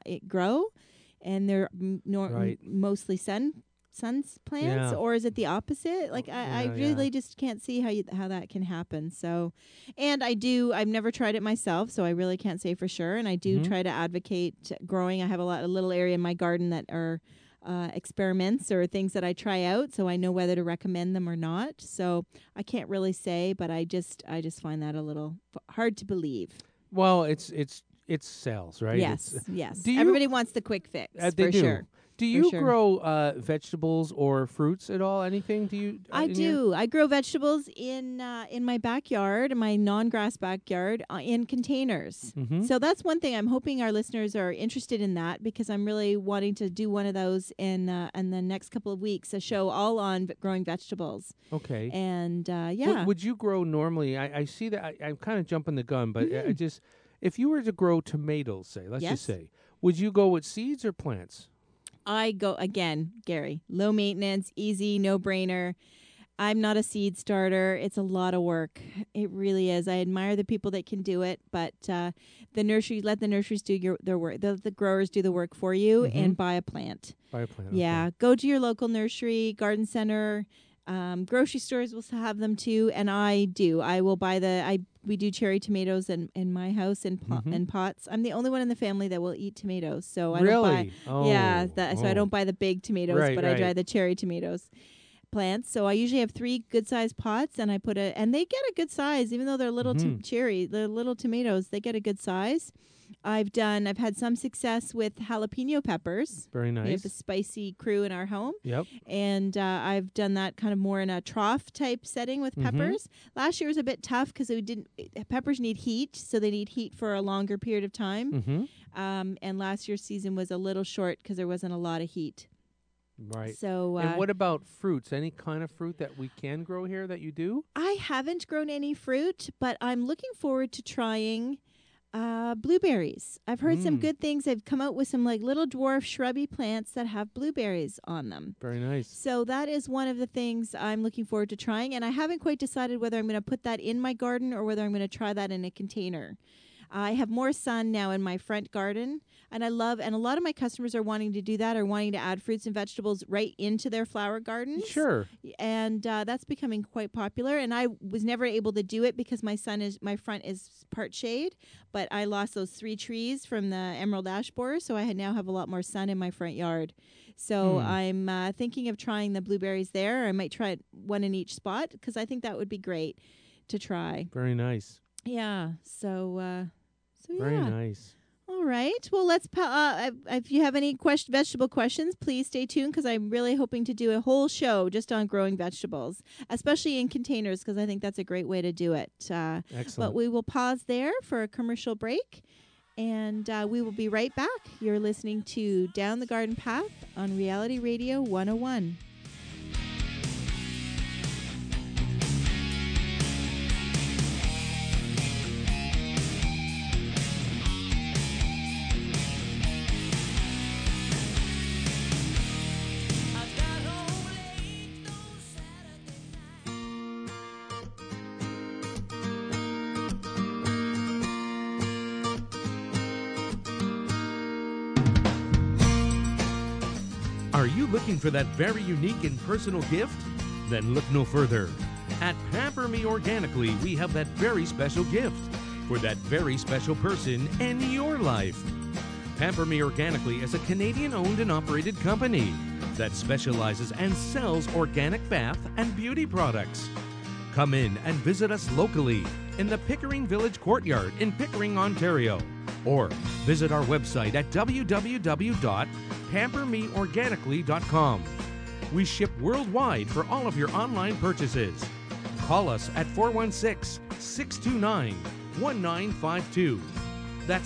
And they're Right. mostly sun plants, Yeah. or is it the opposite? Like I Yeah, really yeah. just can't see how that can happen. So, and I've never tried it myself, so I really can't say for sure. And I do Mhm. try to advocate growing. I have a little area in my garden that are experiments or things that I try out, so I know whether to recommend them or not. So I can't really say, but I just find that a little hard to believe. Well, it's sales, right? Yes, It's, yes. do you- Everybody wants the quick fix they for do. sure. Do you sure. grow vegetables or fruits at all? Anything? Do you? I in your- do. I grow vegetables in my backyard, my non-grass backyard, in containers. Mhm. So that's one thing. I'm hoping our listeners are interested in that because I'm really wanting to do one of those in the next couple of weeks, a show all on growing vegetables. Okay. And Would- yeah, Would you grow normally? I see that. I'm kind of jumping the gun, but I Mhm. just if you were to grow tomatoes, say, let's Yes. just say, would you go with seeds or plants? I go again, Gary. Low maintenance, easy, no brainer. I'm not a seed starter. It's a lot of work. It really is. I admire the people that can do it, but let the nurseries do their work. The growers do the work for you, Mhm. and buy a plant. Buy a plant. Yeah, go to your local nursery, garden center. Grocery stores will have them too, and I do. I will buy we do cherry tomatoes in my house in Mhm. pots. I'm the only one in the family that will eat tomatoes, so I Really? don't buy. Oh, Yeah, so I don't buy the big tomatoes, Right, but I right. buy the cherry tomatoes. plants. So I usually have 3 good-sized pots, and and they get a good size, even though they're little they're little tomatoes. They get a good size. I've had some success with jalapeno peppers. Very nice. We have a spicy crew in our home. Yep. And I've done that kind of more in a trough type setting with peppers. Last year was a bit tough because peppers need heat, so they need heat for a longer period of time. And last year's season was a little short because there wasn't a lot of heat. Right. So, and what about fruits? Any kind of fruit that we can grow here that you do? I haven't grown any fruit, but I'm looking forward to trying blueberries. I've heard some good things. They've come out with some like little dwarf shrubby plants that have blueberries on them. Very nice. So that is one of the things I'm looking forward to trying, and I haven't quite decided whether I'm going to put that in my garden or whether I'm going to try that in a container. I have more sun now in my front garden, and a lot of my customers are wanting to do that, or wanting to add fruits and vegetables right into their flower gardens. Sure. And that's becoming quite popular, and I was never able to do it because my front is part shade, but I lost those 3 trees from the emerald ash borer, so I now have a lot more sun in my front yard. So I'm thinking of trying the blueberries there. I might try one in each spot because I think that would be great to try. Very nice. Yeah. So Very nice. All right. Well, let's. If you have any vegetable questions, please stay tuned because I'm really hoping to do a whole show just on growing vegetables, especially in containers, because I think that's a great way to do it. Excellent. But we will pause there for a commercial break, and we will be right back. You're listening to Down the Garden Path on Reality Radio 101. Are you looking for that very unique and personal gift? Then look no further. At Pamper Me Organically, we have that very special gift for that very special person in your life. Pamper Me Organically is a Canadian-owned and operated company that specializes and sells organic bath and beauty products. Come in and visit us locally in the Pickering Village Courtyard in Pickering, Ontario, or visit our website at www.pampermeorganically.com. We ship worldwide for all of your online purchases. Call us at 416-629-1952. That's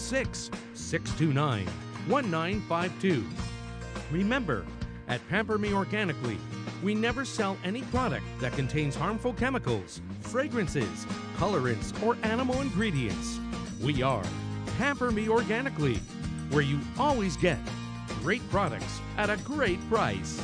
416-629-1952. Remember, at Pamper Me Organically, we never sell any product that contains harmful chemicals, fragrances, colorants, or animal ingredients. We are Pamper Me Organically, where you always get great products at a great price.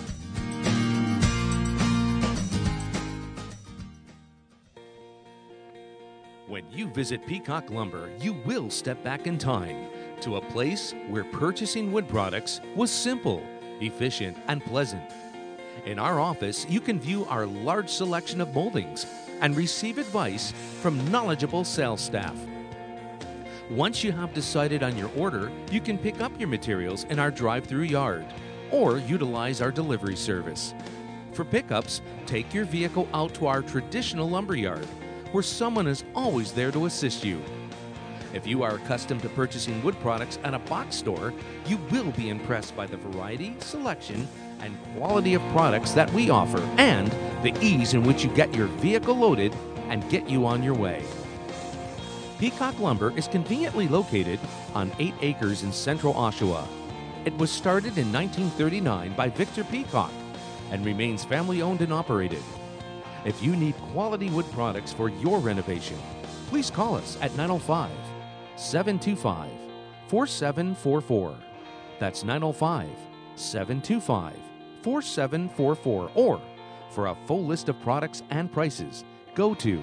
When you visit Peacock Lumber, you will step back in time to a place where purchasing wood products was simple, efficient, and pleasant. In our office, you can view our large selection of moldings and receive advice from knowledgeable sales staff. Once you have decided on your order, you can pick up your materials in our drive-through yard or utilize our delivery service. For pickups, take your vehicle out to our traditional lumber yard, where someone is always there to assist you. If you are accustomed to purchasing wood products at a box store, you will be impressed by the variety, selection, and quality of products that we offer, and the ease in which you get your vehicle loaded and get you on your way. Peacock Lumber is conveniently located on 8 acres in central Oshawa. It was started in 1939 by Victor Peacock and remains family-owned and operated. If you need quality wood products for your renovation, please call us at 905-725-4744. That's 905-725-4744. Or, for a full list of products and prices, go to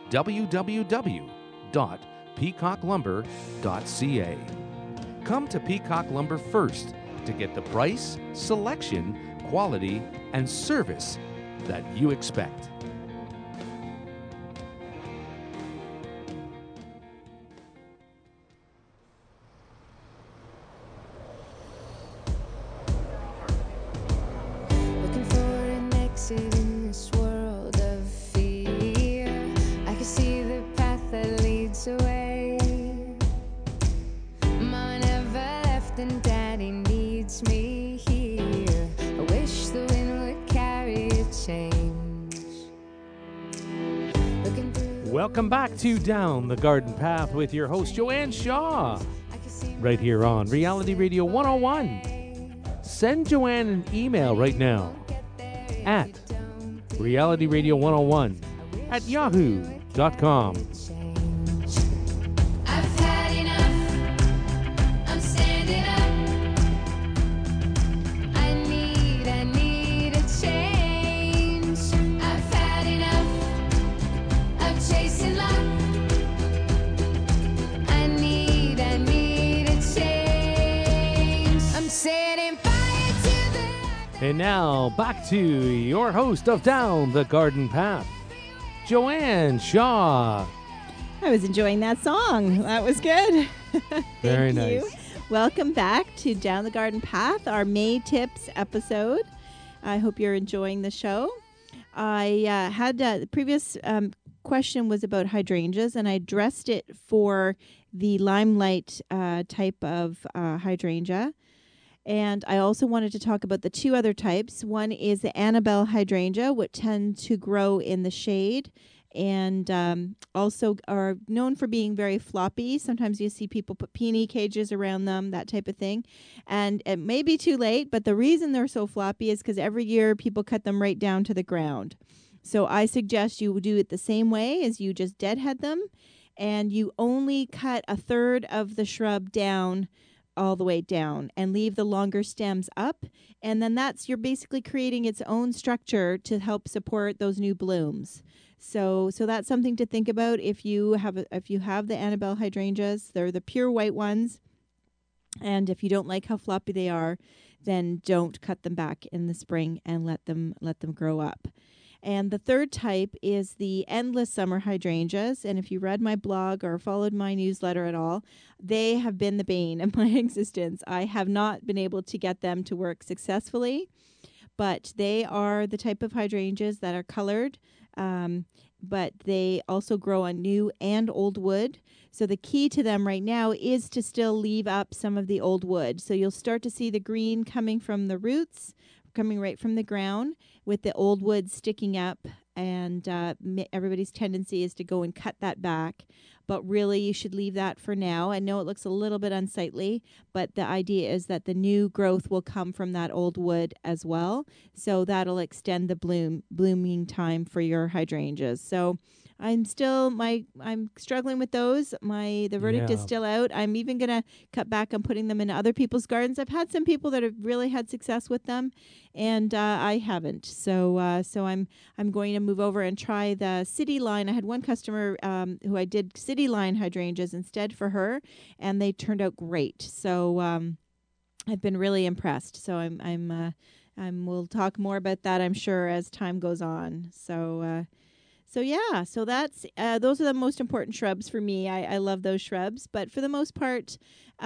www.peacocklumber.ca. Come to Peacock Lumber first to get the price, selection, quality, and service that you expect. Looking for an exit Welcome back to Down the Garden Path with your host, Joanne Shaw, right here on Reality Radio 101. Send Joanne an email right now at realityradio101@yahoo.com. I've had enough. I'm standing up. I need a change. I've had enough of chasing luck. I need a change. I'm setting fire to the And now, back to your host of Down the Garden Path, Joanne Shaw. I was enjoying that song. That was good. Very Thank you. nice. Welcome back to Down the Garden Path, our May Tips episode. I hope you're enjoying the show. I had the previous question was about hydrangeas, and I addressed it for the limelight type of hydrangea. And I also wanted to talk about the two other types. One is the Annabelle hydrangea, which tend to grow in the shade and also are known for being very floppy. Sometimes you see people put peony cages around them, that type of thing. And it may be too late, but the reason they're so floppy is because every year people cut them right down to the ground. So I suggest you do it the same way as you just deadhead them, and you only cut a third of the shrub down all the way down and leave the longer stems up, and then you're basically creating its own structure to help support those new blooms. So that's something to think about if you have the Annabelle hydrangeas. They're the pure white ones, and if you don't like how floppy they are, then don't cut them back in the spring and let them grow up. And the third type is the endless summer hydrangeas. And if you read my blog or followed my newsletter at all, they have been the bane of my existence. I have not been able to get them to work successfully, but they are the type of hydrangeas that are colored, but they also grow on new and old wood. So the key to them right now is to still leave up some of the old wood. So you'll start to see the green coming from the roots, coming right from the ground, with the old wood sticking up, and everybody's tendency is to go and cut that back. But really, you should leave that for now. I know it looks a little bit unsightly, but the idea is that the new growth will come from that old wood as well. So that'll extend the blooming time for your hydrangeas. So I'm struggling with those. The verdict is still out. I'm even going to cut back on putting them in other people's gardens. I've had some people that have really had success with them, and I haven't. So I'm going to move over and try the City Line. I had one customer who I did City Line hydrangeas instead for her, and they turned out great. So I've been really impressed. So we'll talk more about that, I'm sure, as time goes on. So that's those are the most important shrubs for me. I love those shrubs, but for the most part,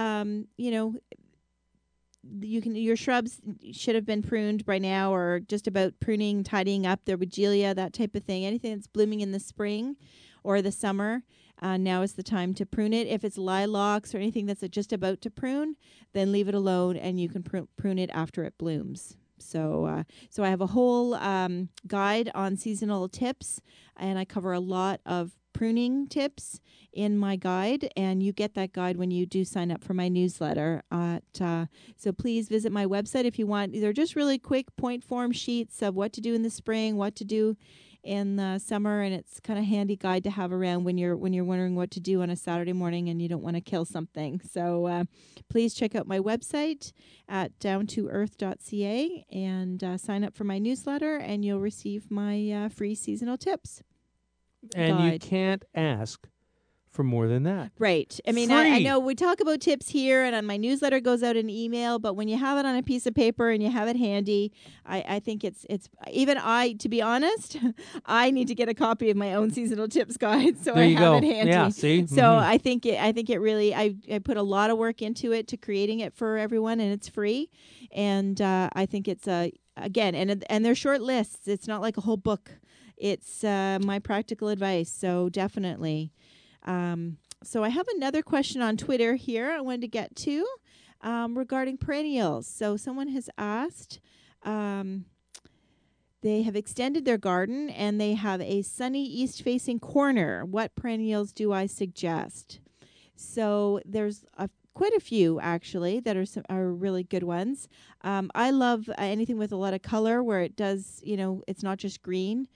your shrubs should have been pruned by now, or just about pruning, tidying up their weigela, that type of thing. Anything that's blooming in the spring or the summer, now is the time to prune it. If it's lilacs or anything that's just about to prune, then leave it alone, and you can prune it after it blooms. So I have a whole guide on seasonal tips, and I cover a lot of pruning tips in my guide, and you get that guide when you do sign up for my newsletter. So please visit my website if you want. They're just really quick point form sheets of what to do in the spring, what to do in the summer, and it's kind of handy guide to have around when you're wondering what to do on a Saturday morning and you don't want to kill something. So please check out my website at downtoearth.ca and sign up for my newsletter, and you'll receive my free seasonal tips. And you guide. can't ask for more than that. Right. I mean, I know we talk about tips here, and on my newsletter goes out an email, but when you have it on a piece of paper and you have it handy, I think it's even to be honest, I need to get a copy of my own seasonal tips guide, so There I you have go. it handy. Yeah, see? So I think it really, I put a lot of work into it, to creating it for everyone, and it's free. And I think it's again, and they're short lists. It's not like a whole book. It's my practical advice. So definitely. So I have another question on Twitter here I wanted to get to regarding perennials. So someone has asked, They have extended their garden and they have a sunny east-facing corner. What perennials do I suggest? So there's quite a few actually that are really good ones. I love anything with a lot of color where it does, it's not just green.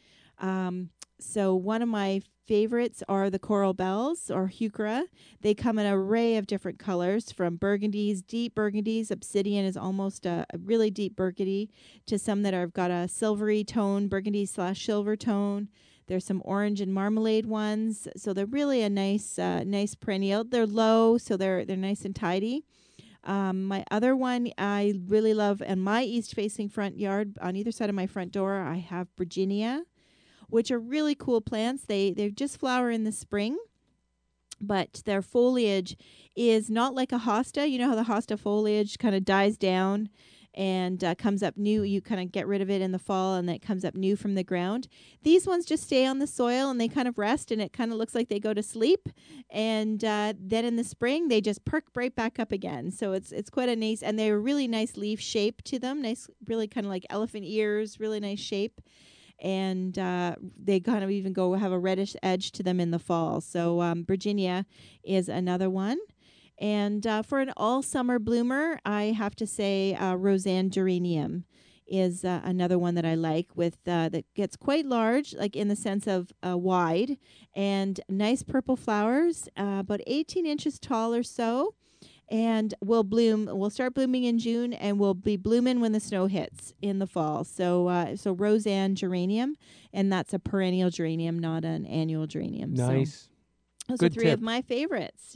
So one of my favorites are the coral bells or heuchera. They come in an array of different colors, from burgundies, deep burgundies. Obsidian is almost a really deep burgundy, to some that have got a silvery tone, burgundy/silver tone. There's some orange and marmalade ones. So they're really a nice perennial. They're low, so they're nice and tidy. My other one I really love, in my east-facing front yard, on either side of my front door, I have Virginia, which are really cool plants. They just flower in the spring, but their foliage is not like a hosta. You know how the hosta foliage kind of dies down and comes up new. You kind of get rid of it in the fall, and then it comes up new from the ground. These ones just stay on the soil, and they kind of rest, and it kind of looks like they go to sleep. And then in the spring, they just perk right back up again. So it's quite a nice, and they're really nice leaf shape to them. Nice, really kind of like elephant ears, really nice shape. And they kind of even have a reddish edge to them in the fall. So Virginia is another one. And for an all-summer bloomer, I have to say Roseanne geranium is another one that I like, with that gets quite large, like in the sense of wide, and nice purple flowers, about 18 inches tall or so. And will start blooming in June, and will be blooming when the snow hits in the fall. So Roseanne geranium, and that's a perennial geranium, not an annual geranium. Nice. So those Good are three tip. of my favorites.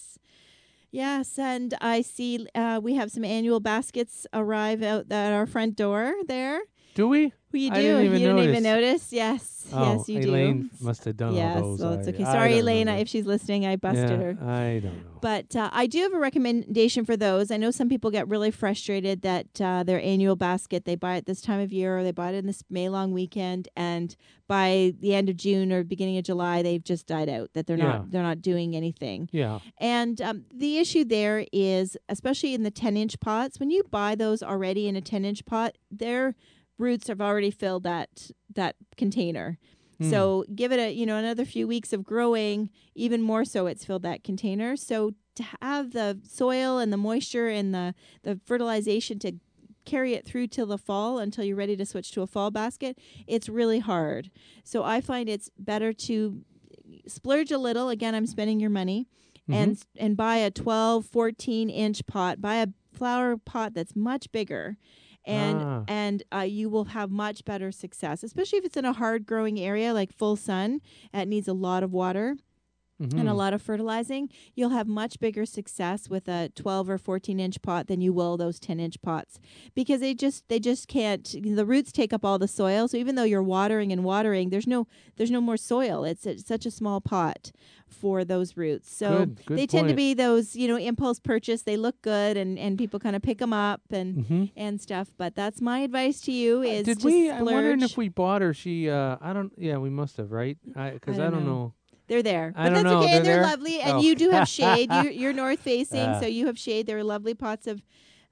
Yes, and I see we have some annual baskets arrive out at our front door there. Do we? Well, you I do. didn't even You didn't even notice. notice. Yes, Oh, yes, you Elaine do. must have done Yes, all those. well, it's okay. I Sorry, don't Elena, remember. if she's listening, I busted her. I don't know. But I do have a recommendation for those. I know some people get really frustrated that their annual basket, they buy it this time of year, or they buy it in this May long weekend, and by the end of June or beginning of July, they've just died out, that they're not doing anything. Yeah. And the issue there is, especially in the 10-inch pots, when you buy those already in a 10-inch pot, their roots have already filled that container. So give it another few weeks of growing, even more so it's filled that container. So to have the soil and the moisture and the fertilization to carry it through till the fall, until you're ready to switch to a fall basket, it's really hard. So I find it's better to splurge a little. Again, I'm spending your money, and buy a 12, 14-inch pot. Buy a flower pot that's much bigger. And you will have much better success, especially if it's in a hard growing area like full sun. It needs a lot of water and a lot of fertilizing. You'll have much bigger success with a 12 or 14-inch pot than you will those 10-inch pots, because they just can't. The roots take up all the soil. So even though you're watering, there's no more soil. It's such a small pot for those roots. So Good they tend to point. be those, impulse purchase. They look good, and people kind of pick them up and stuff. But that's my advice to you: is Did to we? splurge. I'm wondering if we bought her. She. I don't. Yeah, we must have, right? Because I don't know. They're there, I but don't that's know. okay. And They're they're there? lovely, and Oh. you do have shade. You're north facing, so you have shade. They're lovely pots of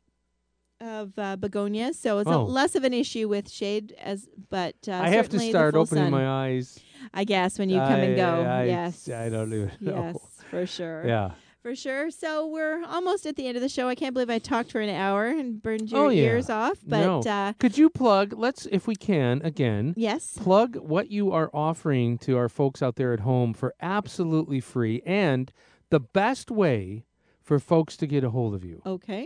begonias, so it's less of an issue with shade, but I have to certainly the start full opening sun, my eyes. I guess, when you come and go. I don't even know. Yes, for sure. Yeah. For sure. So we're almost at the end of the show. I can't believe I talked for an hour and burned your ears off. But Could you plug? If we can again. Yes. Plug what you are offering to our folks out there at home for absolutely free, and the best way for folks to get a hold of you. Okay.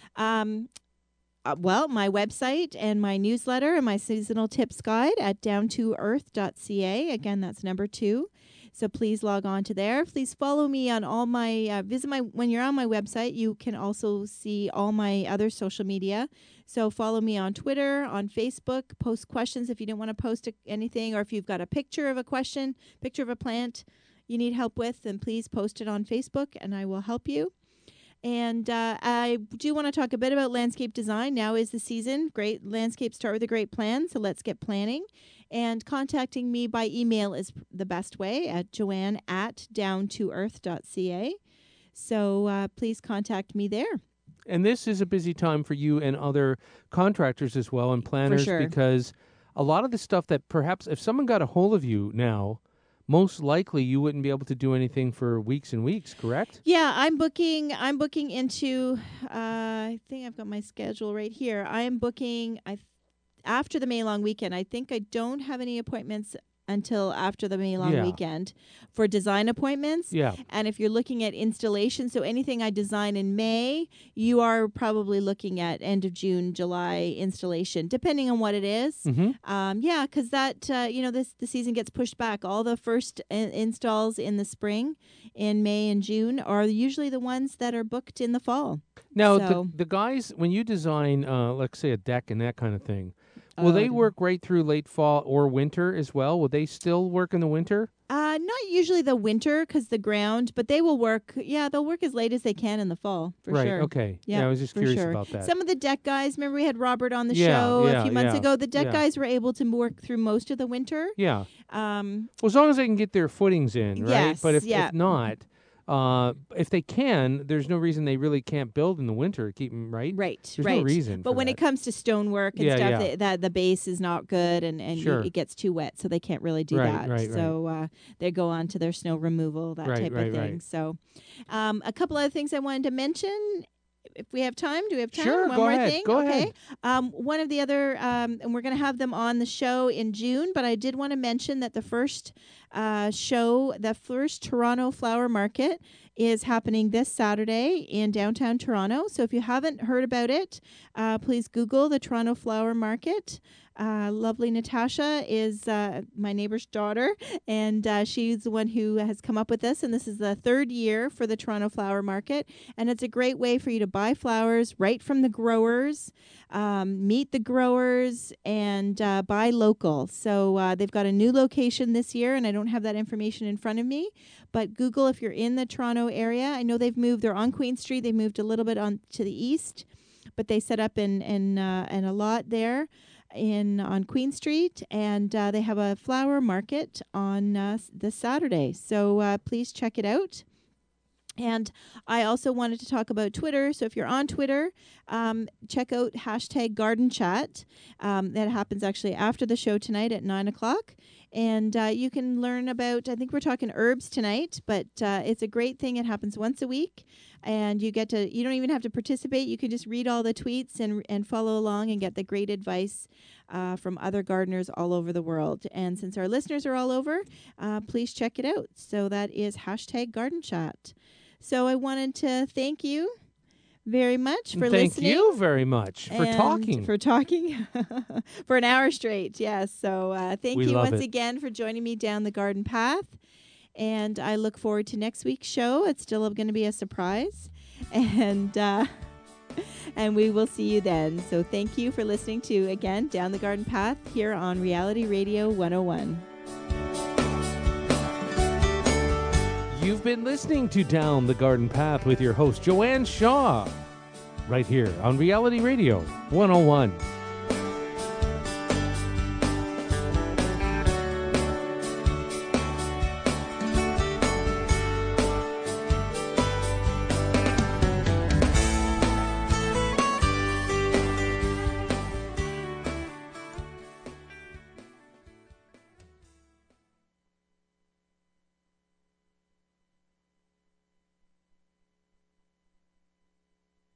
Well, my website and my newsletter and my seasonal tips guide at downtoearth.ca. Again, that's number 2. So please log on to there. Please follow me on all my, when you're on my website, you can also see all my other social media. So follow me on Twitter, on Facebook, post questions if you don't want to post anything, or if you've got a picture of a plant you need help with, then please post it on Facebook and I will help you. And I do want to talk a bit about landscape design. Now is the season. Great landscapes start with a great plan, so let's get planning. And contacting me by email is the best way at joanne@downtoearth.ca. So please contact me there. And this is a busy time for you and other contractors as well, and planners, sure. because a lot of the stuff that perhaps if someone got a hold of you now, most likely you wouldn't be able to do anything for weeks and weeks, correct? Yeah, I'm booking into. I think I've got my schedule right here. I am booking. After the May long weekend. I think I don't have any appointments until after the May long Yeah. weekend for design appointments. Yeah. And if you're looking at installation, so anything I design in May, you are probably looking at end of June, July installation, depending on what it is. Mm-hmm. Yeah, because that the season gets pushed back. All the first installs in the spring, in May and June, are usually the ones that are booked in the fall. Now, So- the guys, when you design, let's say, a deck and that kind of thing, will they Okay. work right through late fall or winter as well? Will they still work in the winter? Not usually the winter because the ground, but they will work. Yeah, they'll work as late as they can in the fall for right. sure. Okay. Yeah, I was just for curious sure. about that. Some of the deck guys, remember we had Robert on the Yeah, show yeah, a few months yeah, ago. The deck yeah. guys were able to work through most of the winter. yeah. Um, Well, as long as they can get their footings in, right? Yes, But yeah. if not, if they can, there's no reason they really can't build in the winter. Keep them right. right, There's right. no reason. But for when that. it comes to stonework and Yeah, stuff, yeah. that the base is not good and Sure. it gets too wet, so they can't really do Right, that. right, right. So they go on to their snow removal, that Right, type right, of thing. right. So a couple other things I wanted to mention. If we have time, do we have time? Sure, One go more ahead, thing? go okay. ahead. One of the other, and we're going to have them on the show in June, but I did want to mention that the first Toronto Flower Market is happening this Saturday in downtown Toronto. So if you haven't heard about it, please Google the Toronto Flower Market. Lovely Natasha is my neighbor's daughter, and she's the one who has come up with this. And this is the third year for the Toronto Flower Market, and it's a great way for you to buy flowers right from the growers, meet the growers, and buy local. So they've got a new location this year, and I don't have that information in front of me. But Google if you're in the Toronto area. I know they've moved. They're on Queen Street. They moved a little bit on to the east, but they set up in a lot there on Queen Street, and they have a flower market on this Saturday. So please check it out. And I also wanted to talk about Twitter. So if you're on Twitter, check out #GardenChat. That happens actually after the show tonight at 9 o'clock. And you can learn about, I think we're talking herbs tonight, but it's a great thing. It happens once a week. And you don't even have to participate. You can just read all the tweets and follow along and get the great advice from other gardeners all over the world. And since our listeners are all over, please check it out. So that is #GardenChat. So I wanted to thank you very much for Thank listening. you very much for and talking. For talking for an hour straight. Yes. So thank We you love once it. again for joining me down the garden path. And I look forward to next week's show. It's still going to be a surprise. And we will see you then. So thank you for listening to, again, Down the Garden Path here on Reality Radio 101. You've been listening to Down the Garden Path with your host, Joanne Shaw, right here on Reality Radio 101.